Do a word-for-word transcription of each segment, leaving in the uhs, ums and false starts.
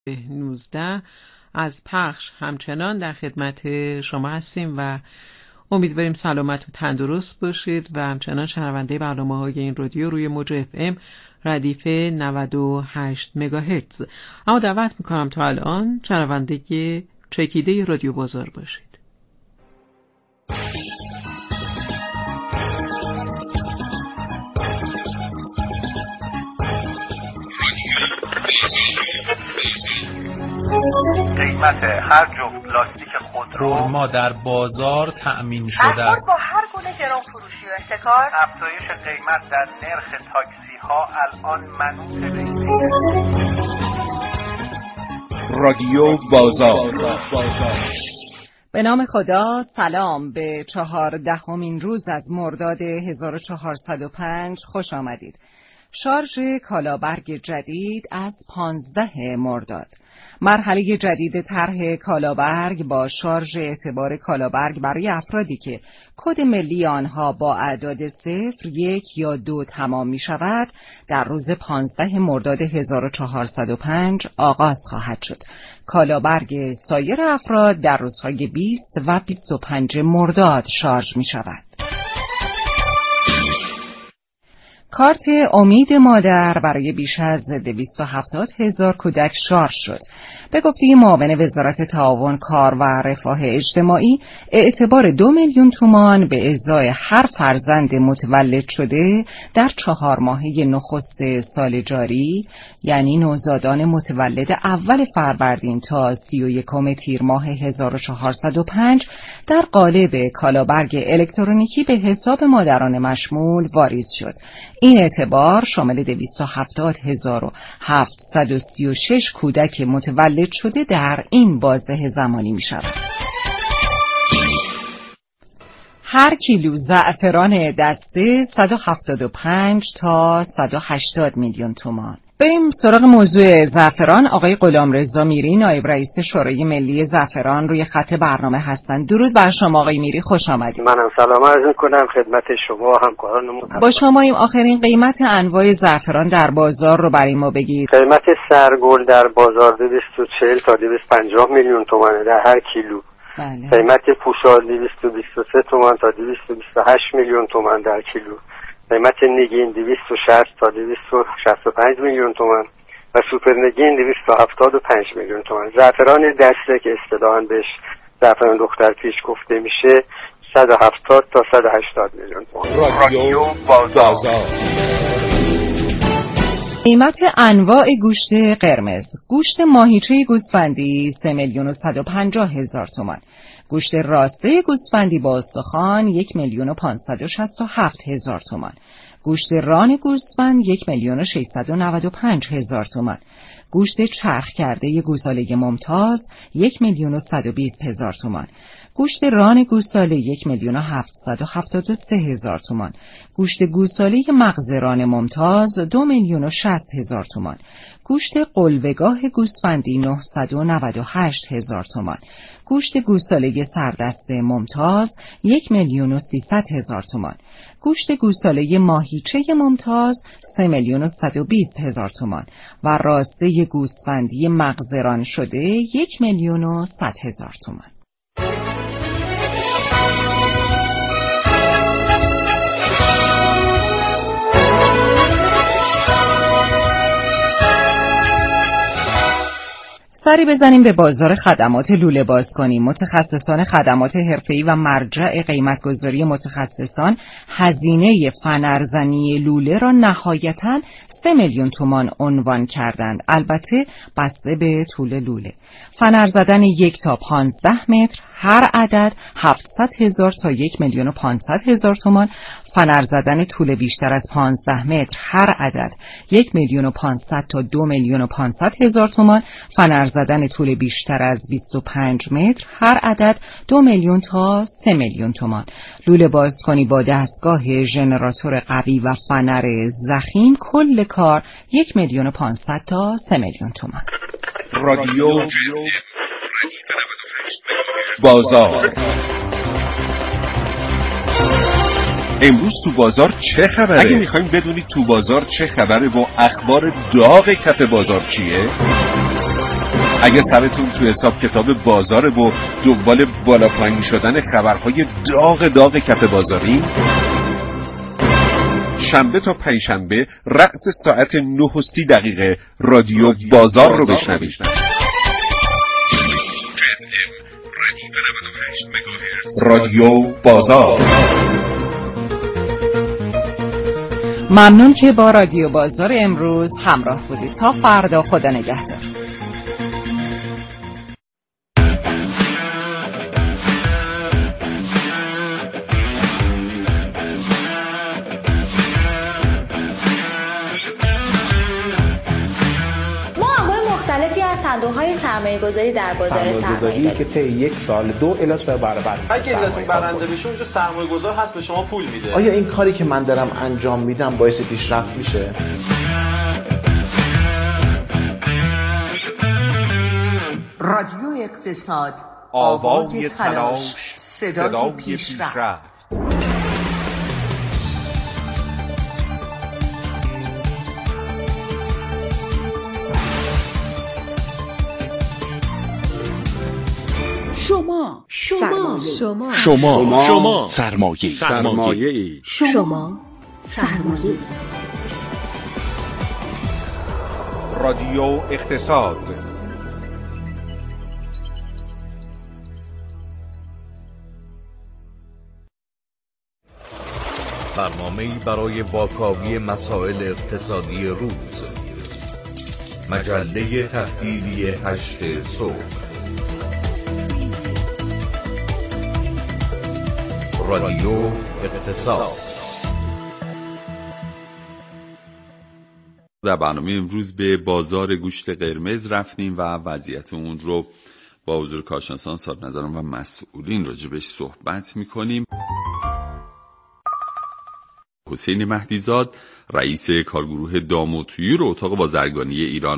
نوزده از پخش همچنان در خدمت شما هستیم و امیدواریم سلامت و تندرست باشید و همچنان شنونده برنامه‌های این رادیو روی موج اف ام ردیف نود و هشت مگاهرتز. اما دعوت میکنم تا الان شنونده چکیده رادیو بازار باشید. قیمت هر جفت لاستیک خودرو خرما در بازار تأمین شده است. با هر گونه گران فروشی و احتکار افزایش قیمت در نرخ تاکسی ها الان منوط به رادیو بازار. به نام خدا. سلام به چهاردهمین روز از مرداد هزار و چهارصد و پنج خوش آمدید. شارژ کالابرگ جدید از پانزده مرداد. مرحله جدید طرح کالابرگ با شارژ اعتبار کالابرگ برای افرادی که کد ملی آنها با اعداد صفر، یک یا دو تمام می شود در روز پانزده مرداد هزار و چهارصد و پنج آغاز خواهد شد. کالابرگ سایر افراد در روزهای بیست و بیست و پنج مرداد شارژ می شود. کارت امید مادر برای بیش از دویست و هفتاد هزار کودک شارژ شد. به گفته معاون وزارت تعاون کار و رفاه اجتماعی، اعتبار دو میلیون تومان به ازای هر فرزند متولد شده در چهار ماهه نخست سال جاری، یعنی نوزادان متولد اول فروردین تا سی و یکم تیر ماه هزار و چهارصد و پنج در قالب کالابرگ الکترونیکی به حساب مادران مشمول واریز شد. این اعتبار شامل دویست و هفتاد هزار و هفتصد و سی و شش کودک متولد شده در این بازه زمانی می شود. هر کیلو زعفران دسته صد و هفتاد و پنج تا صد و هشتاد میلیون تومان. بریم سراغ موضوع زعفران. آقای غلامرضا میری، نایب رئیس شورای ملی زعفران، روی خط برنامه هستند. درود بر شما آقای میری، خوش آمدید. منم سلام عرض می‌کنم خدمت شما و همکارانمون. با شماییم. آخرین قیمت انواع زعفران در بازار رو برای ما بگید. قیمت سرگل در بازار دویست و چهل تا دویست و پنجاه میلیون تومانه در هر کیلو. بله. قیمت پوشال دویست و بیست و سه تومان تا دویست و بیست و هشت میلیون تومان در کیلو. قیمت نگین دویست و شصت تا دویست و شصت و پنج میلیون تومان و سوپر نگین دویست و هفتاد و پنج میلیون تومان. زعفران دسته که اصطلاحاً بهش زعفران دختر پیش گفته میشه صد و هفتاد تا صد و هشتاد میلیون تومان. رادیو بازار. قیمت انواع گوشت قرمز. گوشت ماهیچه گوسفندی سه میلیون و صد و پنجاه هزار تومان. گوشت راسته گوسفندی با استخوان یک میلیون و پانصد و شصت و هفت هزار تومان. گوشت ران گوسفند یک میلیون و ششصد و نود و پنج هزار تومان. گوشت چرخ کرده گوساله ممتاز یک میلیون و صد و بیست هزار تومان. گوشت ران گوساله یک میلیون و هفتصد و هفتاد و سه هزار تومان. گوشت گوساله مغز ران ممتاز دو میلیون و شصت هزار تومان. گوشت قلوه‌گاه گوسفندی نهصد و نود و هشت هزار تومان. گوشت گوساله سردست ممتاز یک میلیون و سیصد هزار تومان. گوشت گوساله ماهیچه ممتاز سه میلیون و صد و بیست هزار تومان و راسته گوسفندی مغزران شده یک میلیون و صد هزار تومان. سری بزنیم به بازار خدمات لوله باز کنیم. متخصصان خدمات حرفه‌ای و مرجع قیمتگذاری متخصصان هزینه فنرزنی لوله را نهایتاً سه میلیون تومان عنوان کردند، البته بسته به طول لوله. فنر زدن یک تا پانزده متر هر عدد هفتصد هزار تا یک میلیون و پانصد هزار تومان. فنر زدن طول بیشتر از پانزده متر هر عدد یک میلیون و پانصد تا دو میلیون و پانصد هزار تومان. فنر زدن طول بیشتر از بیست و پنج متر هر عدد دو میلیون تا سه میلیون تومان. لوله بازکنی با دستگاه ژنراتور قوی و فنر ضخیم کل کار یک میلیون و پانصد تا سه میلیون تومان. رادیو بازار. امروز تو بازار چه خبره؟ اگه میخوایم بدونید تو بازار چه خبره و اخبار داغ کف بازار چیه، اگه سرتون تو حساب کتاب بازار و دنبال بالا پایین شدن خبرهای داغ داغ کف بازاری، شنبه تا پنجشنبه رأس ساعت نه و سی دقیقه رادیو بازار رو بشنوید. رادیو بازار. ممنون که با رادیو بازار امروز همراه بودید. تا فردا، خدا نگهدار. صندوق‌های سرمایه‌گذاری در بازار سرمایه داریم که طی یک سال دو الی سه برابر اگه علتون برنده بشه اونجا سرمایه‌گذار هست به شما پول میده. آیا این کاری که من دارم انجام میدم باعث پیشرفت میشه؟ رادیو اقتصاد، آوای تلاش، صدای پیشرفت. شما شما شما شما شما سرمایه سرمایه شما سرمایه رادیو اقتصاد. برنامه‌ای برای واکاوی مسائل اقتصادی روز. مجله تحلیلی هشت صبح. رادیو اقتصاد. در برنامه امروز به بازار گوشت قرمز رفتیم و وضعیت اون رو با حضور کارشناسان، صاحب نظران و مسئولین راجبش صحبت میکنیم. حسین مهدیزاد، رئیس کارگروه دام و طیور اتاق بازرگانی ایران.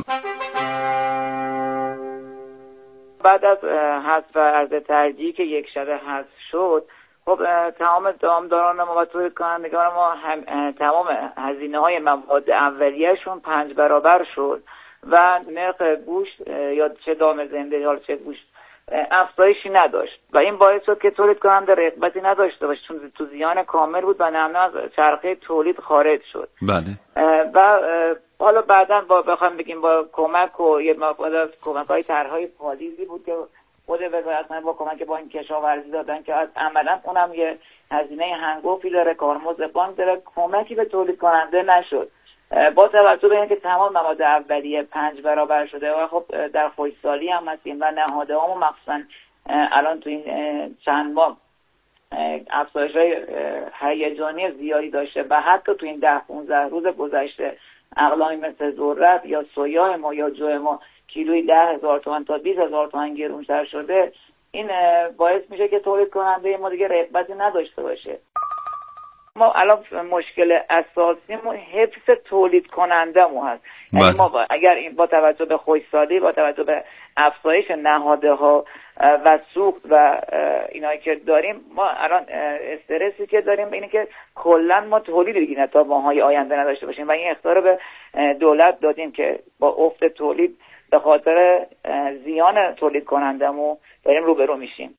بعد از حذف ارز ترجیحی که یک شبه حذف شد، خب تمام دامداران ما و تولید کنندگان ما هم تمام هزینه های مواد اولیه‌شون پنج برابر شد و نرخ گوشت یا چه دام زنده یا چه گوشت افزایشی نداشت و این باعث شد که تولید کننده رغبتی نداشته باشه، چون تو زیان کامل بود و نمونه از چرخه تولید خارج شد. بله. و حالا بعداً با بخوام بگیم با کمک و یه مقدار از کمک‌های طرح‌های پالیزی بود که خود وزارت با کمک با این کشاورزی دادن که عملاً اونم یه هزینه هنگفتی داره، کارمزد بانک داره، کمکی به تولید کننده نشد. با توجه به اینکه تمام مواد اولیه پنج برابر شده و خب در خشکسالی هم هستیم و نهاده‌ها مخصوصاً الان تو این چند ماه افزایش‌های هیجانی زیادی داشته و حتی تو این ده پانزده روز گذشته اقلامی مثل ذرت یا سویا ما یا جو ما کیلوی ده هزار تومان تا بیست هزار تومان گرونتر شده. این باعث میشه که تولید کننده ما دیگه رغبتی نداشته باشه. ما الان مشکل اساسیمون حفظ تولید کننده مو هست. یعنی ما با اگر این با توجه به خشکسالی، با توجه به افزایش نهادها و سوخت و اینایی که داریم، ما الان استرسی که داریم اینه که کلا ما تولید دیگه تا ماهای آینده نداشته باشیم و این اختیار به دولت دادیم که با افت تولید به خاطر زیان تولید کنندمون داریم روبرو میشیم.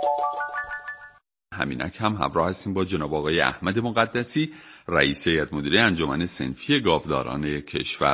همینک هم همراه هستیم با جناب آقای احمد مقدسی، رئیس هیئت مدیره انجمن صنفی گاوداران کشور.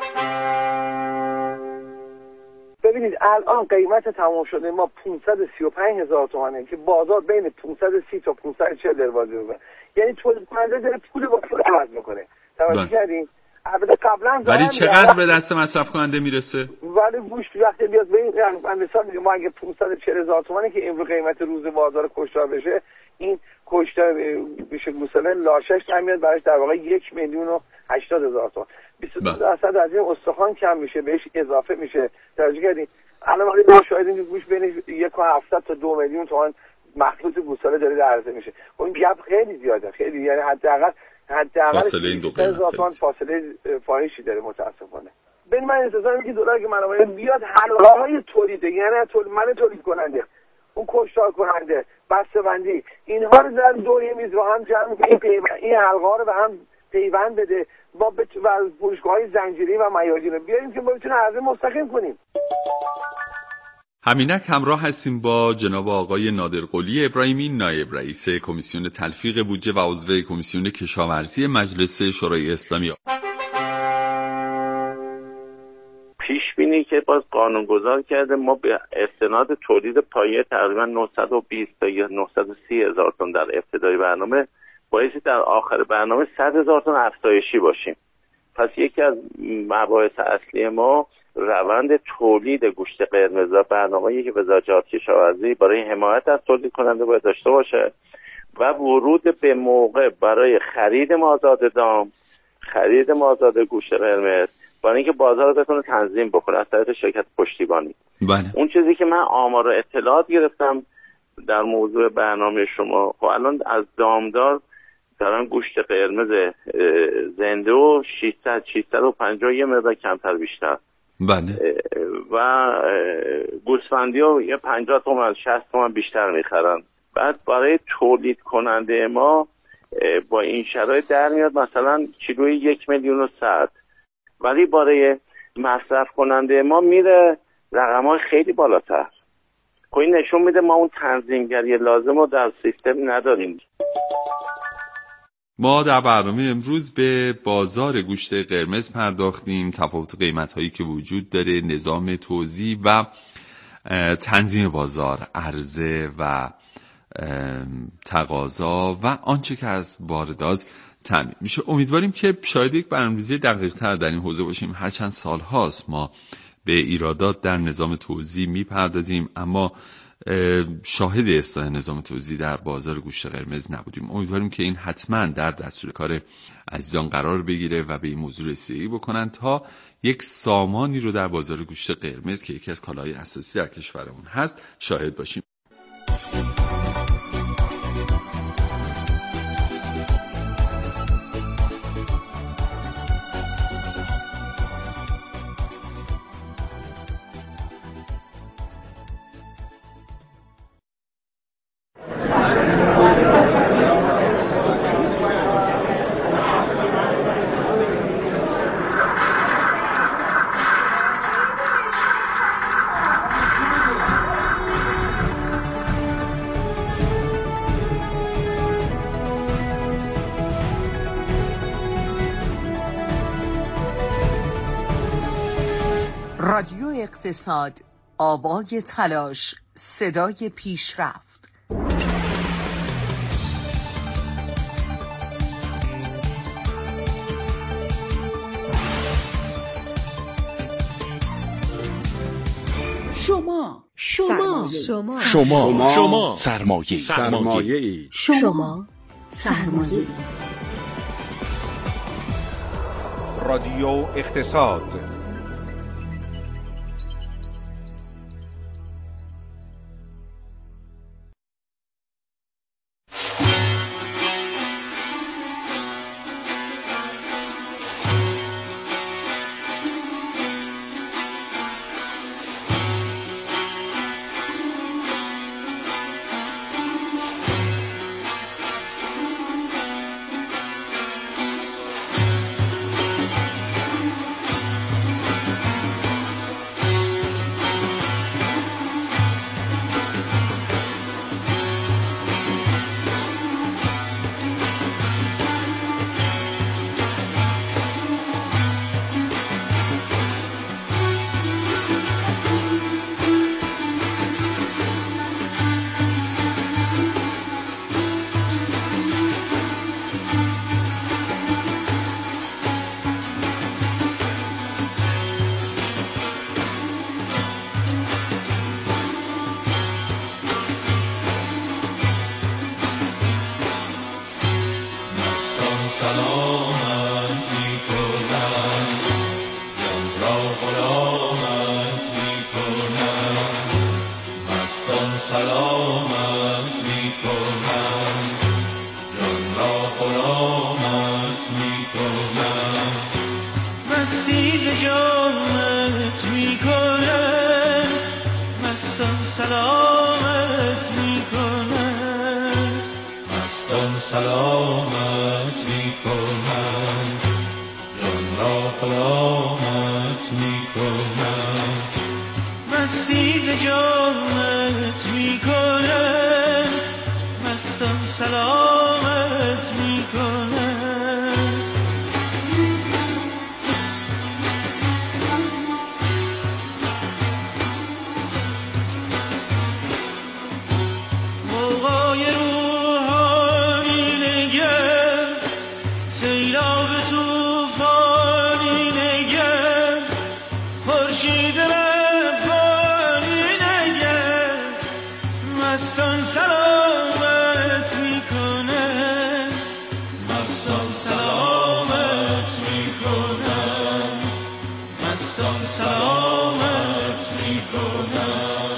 ببینید الان قیمت تمام شده ما پانصد و سی و پنج هزار تومانه که بازار بین پانصد و سی تا پانصد و چهل دروازه بوده، یعنی تولید کننده داره پول با پول عوض میکنه. توجه کردین؟ البته قبلا ولی چقدر به دست مصرف کننده میرسه؟ ولی گوشت وقتی بیاد به این مثلا میگم ما اگه پانصد و چهل هزار تومانی که امروز قیمت روز بازار کشتار بشه، این کشتار بشه گوساله لاشش هم میاد براش در واقع یک میلیون و هشتاد هزار تومان، بیست و دو درصد از این استخوان کم میشه، بهش اضافه میشه. توجه کردین؟ الان وقتی ما شاهدیم که گوشت بین یک و هفتصد تا دو میلیون تومان مخلوط گوساله داره عرضه میشه. اون گپ خیلی زیاده، خیلی، یعنی حداقل حداقل فاصله این دو قیمت فاصله فاحشی داره متاسفانه. ببین من انتظار میگم که دلار که منابع بیاد حلقه‌های تولید، یعنی تولید من تولید کننده، اون کشتار کننده، بسته‌بندی، اینها رو در دوی میز رو هم جمع کنیم، این حلقه‌ها رو به هم پیوند بده با فروشگاه‌های زنجیره‌ای و میادین رو بیاریم که ما بتونیم عرضه مستقیم کنیم. همینک همراه هستیم با جناب آقای نادر قلی ابراهیمی، نایب رئیس کمیسیون تلفیق بودجه و عضو کمیسیون کشاورزی مجلس شورای اسلامی. پیش بینی که باز قانونگذار کرده ما به استناد تولید پایه تقریبا نهصد و بیست تا یا نهصد و سی هزار تن در ابتدای برنامه بایستی در آخر برنامه صد هزار تن افزایشی باشیم. پس یکی از مباحث اصلی ما روند تولید گوشت قرمز و برنامه‌ای که وزارت کشاورزی برای حمایت از تولید کننده باید داشته باشه و ورود به موقع برای خرید مازاد دام، خرید مازاد گوشت قرمز، برای اینکه بازار رو بتونه تنظیم بکنه از طریق شرکت پشتیبانی. بله. اون چیزی که من آمار و اطلاعات گرفتم در موضوع برنامه شما، خب الان از دامدار دارن گوشت قرمز زنده و ششصد ششصد و پنجاه یه مقدار کمتر بیشتر. بله. و گوسفندی ها یه پنجاه تومن شصت تومن بیشتر میخرن. بعد برای تولید کننده ما با این شرایط در میاد مثلا کیلوی یک میلیون و صد، ولی برای مصرف کننده ما میره رقم های خیلی بالاتر. خب این نشون میده ما اون تنظیمگری لازم رو در سیستم نداریم. ما در برنامه امروز به بازار گوشت قرمز پرداختیم، تفاوت قیمت‌هایی که وجود داره، نظام توزیع و تنظیم بازار، عرضه و تقاضا و آنچه که از واردات تامین میشه. امیدواریم که شاید یک برنامه‌ریزی دقیق‌تر در این حوزه باشیم. هرچند سال‌هاست ما به ایرادات در نظام توزیع میپردازیم، اما شاهد اصلاح نظام توزیع در بازار گوشت قرمز نبودیم. امیدواریم که این حتما در دستور کار عزیزان قرار بگیره و به این موضوع رسیدگی بکنن تا یک سامانی رو در بازار گوشت قرمز که یکی از کالاهای اساسی در کشورمون هست شاهد باشیم. رادیو اقتصاد، آوای تلاش، صدای پیشرفت. شما شما شما شما شما سرمایه سرمایه شما سرمایه رادیو اقتصاد. سلامت می کنم، جان را غلامت می کنم. مستی ز جامت میکنم مستان سلامت میکنم موقعی روحانی نگر سیلاب توفانی نگر خورشید ربانی نگر مستان سلامت میکنه مستان سلامت میکنه مستان سلامت میکنه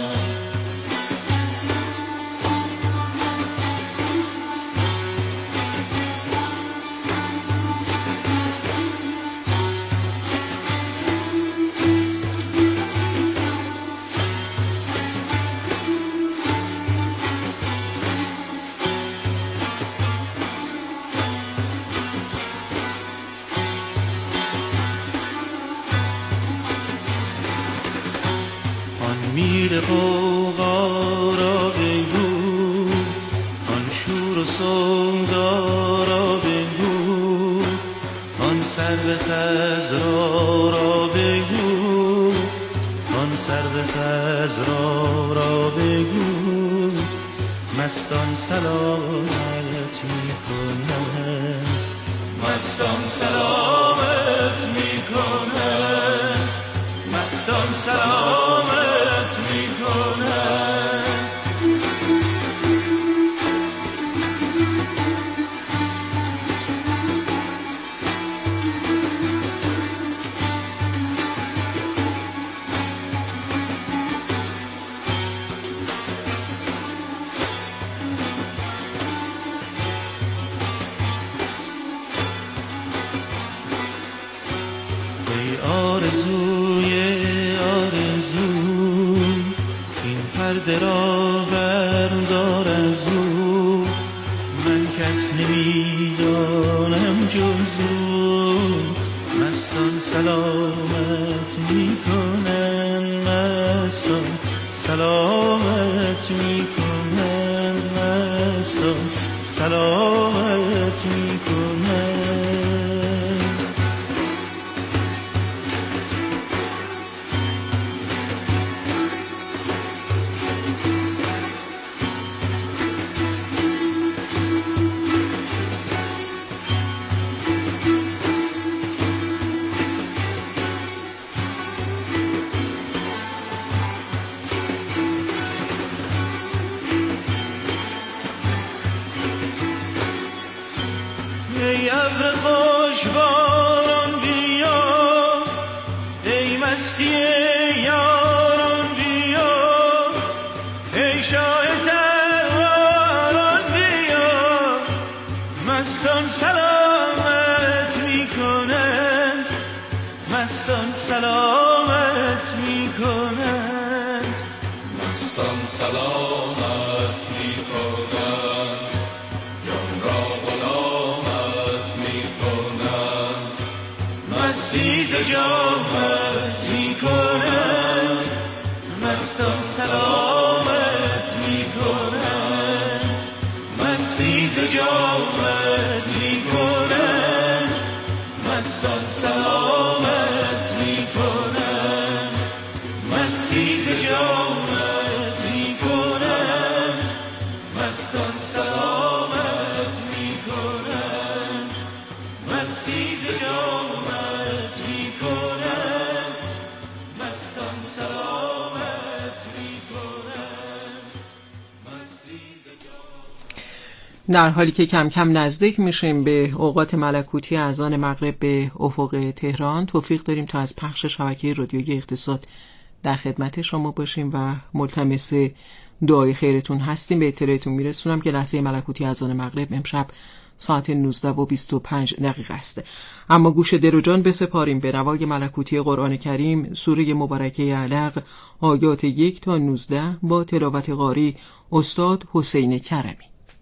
میر قوقا را بگو آن شور و سودا را بگو آن سرو خضرا را بگو آن سرو خضرا را بگو مستان سلامت میکنند مستان سلامت میکنند مستان سلامت میکنند ای آرزوی آرزو این پرده را بردار از او من کس نمیدانم جز او مستان سلامت میکنن مستان سلامت میکنن مستان سلامت میکنن ای ابر خوشباران بیا ای مستی یاران بیا ای شاه تروران بیا مستان سلامت میکنند مستان سلامت میکنند مستان سلامت میکنند جان را غلامت میکنند مستی ز جامت میکنند مستان سلامت میکنند مستی ز جامت میکنند مستان سلامت میکنند مستی ز جامت میکنند مستان سلامت میکنند مستی ز جامت میکنند مستان سلامت میکنند مستی ز جامت. در حالی که کم کم نزدیک میشیم به اوقات ملکوتی اذان مغرب به افق تهران، توفیق داریم تا از پخش شبکه رادیویی اقتصاد در خدمت شما باشیم و ملتمس دعای خیرتون هستیم. به اطلاعتون میرسونم که لحظه ملکوتی اذان مغرب امشب ساعت نوزده و بیست و پنج دقیقه است. اما گوش دل و جان بسپاریم به نوای ملکوتی قرآن کریم، سوره مبارکه علق، آیات یک تا نوزده با تلاوت قاری استاد حسین کرمی.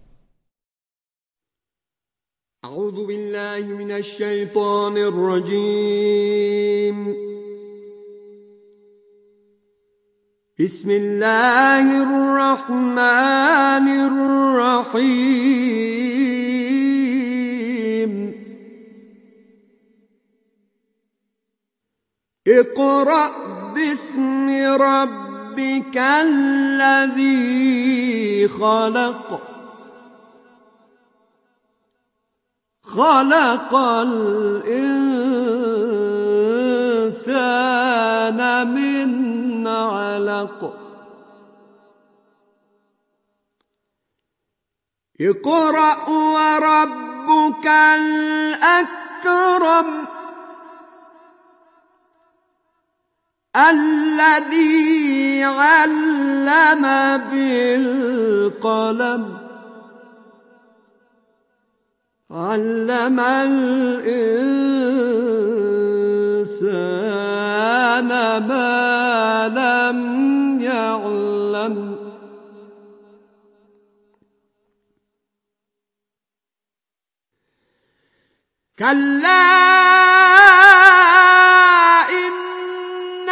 اعوذ بالله من الشیطان الرجیم. بسم الله الرحمن الرحيم اقرأ باسم ربك الذي خلق خلق الإنسان من علق اقرأ وربك الأكرم الذي علم بالقلم علم الإنسان ما لم يعلم كلا إن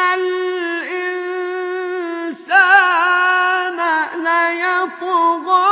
الإنسان ليطغى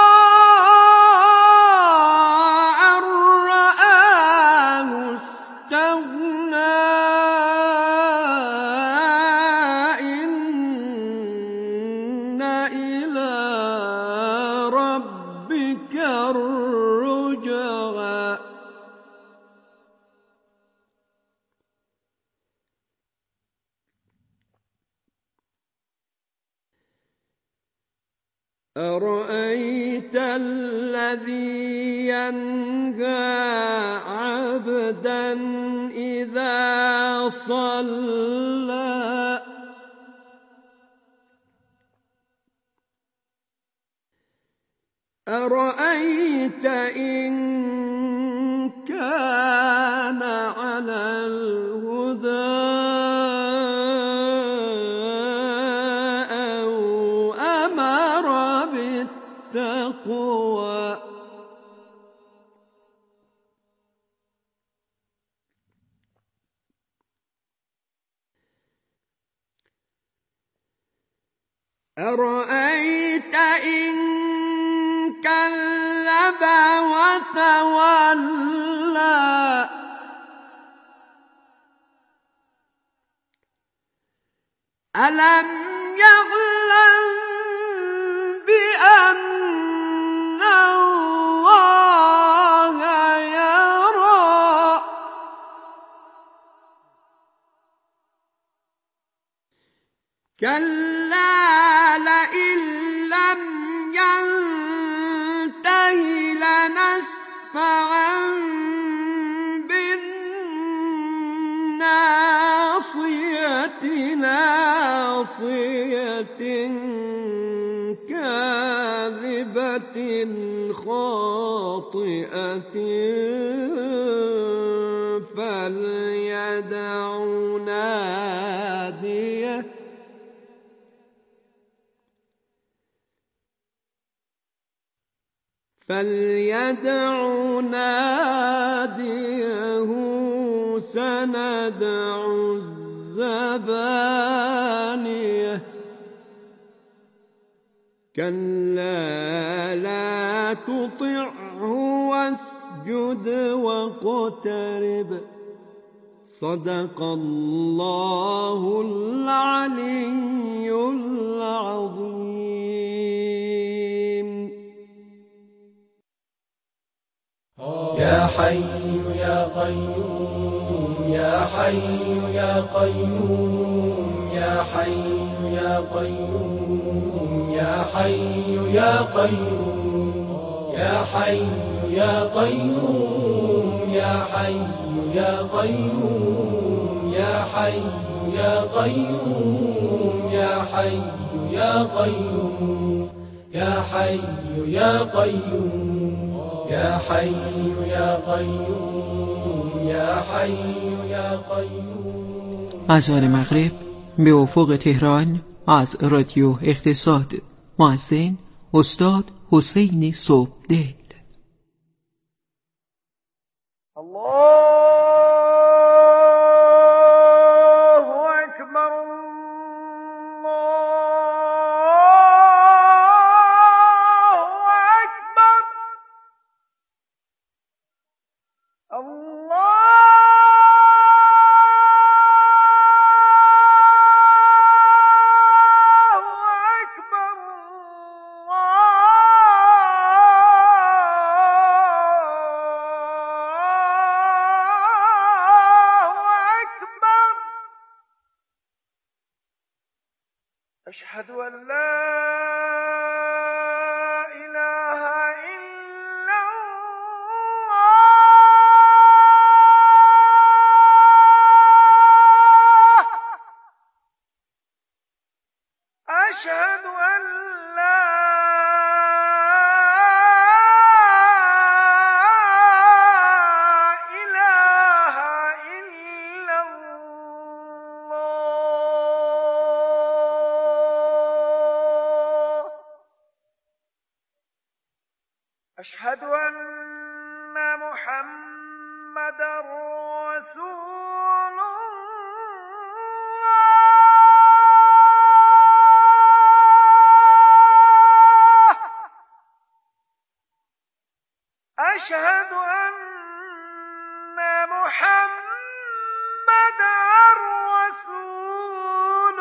أرأيت الذي ينهى عبدا إذا صلى أرأيت إن كان على الهدى التقوى أرأيت إن كذب وتولى ألم يعلم بأن الله يرى كلا لئن لم ينته لنسفعا بالناصية ناصية كاذبة خاطئة فليدع ناديه فليدع ناديه سندع الزبانية كلا لا تطعه واسجد واقترب صدق الله العلي العظيم يا حي يا قيوم يا حي يا قيوم يا حي يا قيوم يا حي يا قيوم يا حي يا قيوم يا حي يا قيوم يا حي يا قيوم يا حي يا قيوم يا حي يا قيوم يا حي يا قیوم یا حی یا قیوم. اذان مغرب به افق تهران از رادیو اقتصاد. مؤذن استاد حسین صبحدل. الله اکبر الله أشهد أن لا إله إلا الله أشهد أن لا إله إلا الله أشهد أن محمدا رسول الله أشهد أن محمدا رسول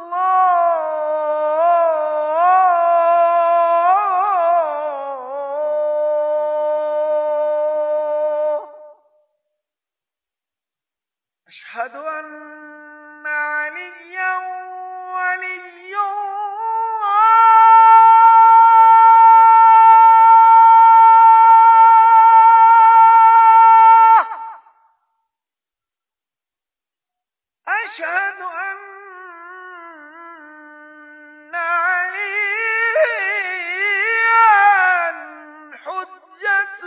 الله أشهد أن عليا ولي الله أشهد أن عليا حجة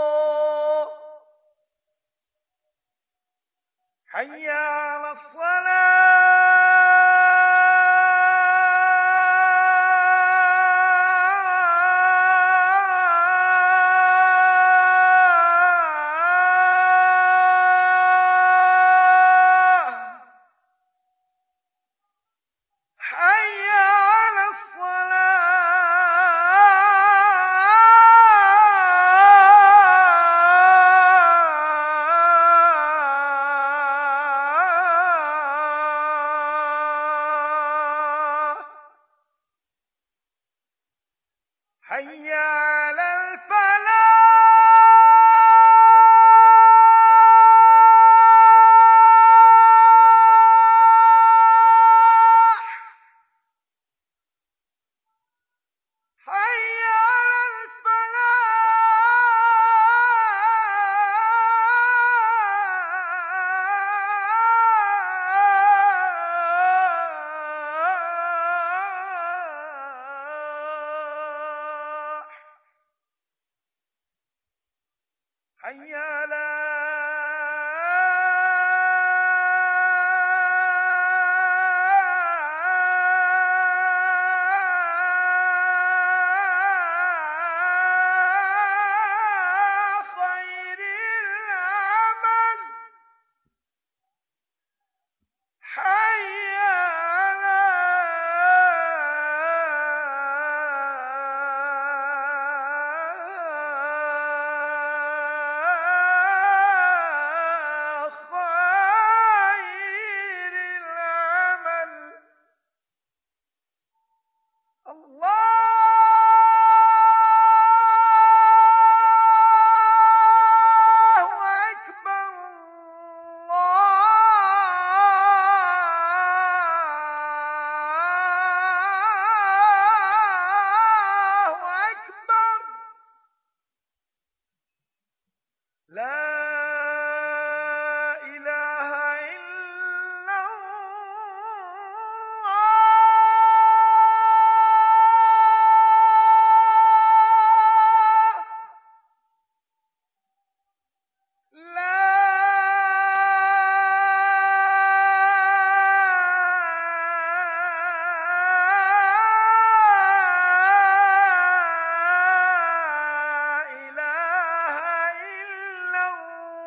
الله حي على الصلاة